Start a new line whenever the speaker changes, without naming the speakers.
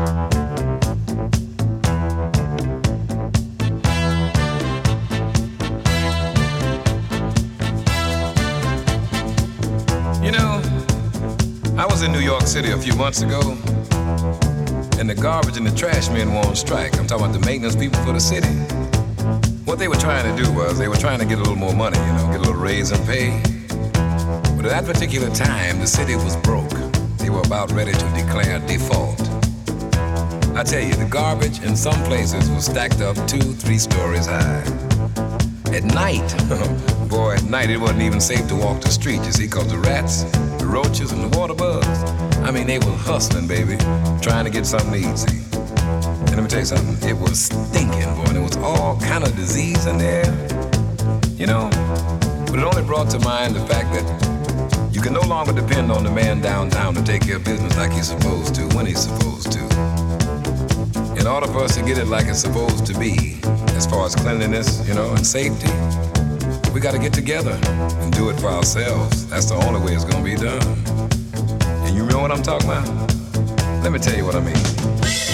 You know, I was in New York City a few months ago, and the garbage and the trash men were on strike. I'm talking about the maintenance people for the city. What they were trying to do was they were trying to get a little more money, you know, get a little raise in pay. But at that particular time, the city was broke. They were about ready to declare default. I tell you, the garbage in some places was stacked up 2-3 stories high. At night, boy, at night it wasn't even safe to walk the street, you see, because the rats, the roaches, and the water bugs, I mean, they were hustling, baby, trying to get something to eat, see. And let me tell you something, it was stinking, boy, and there was all kind of disease in there, you know. But it only brought to mind the fact that you can no longer depend on the man downtown to take care of business like he's supposed to, when he's supposed to. In order for us to get it like it's supposed to be, as far as cleanliness, you know, and safety, we got to get together and do it for ourselves. That's the only way it's going to be done. And you know what I'm talking about? Let me tell you what I mean.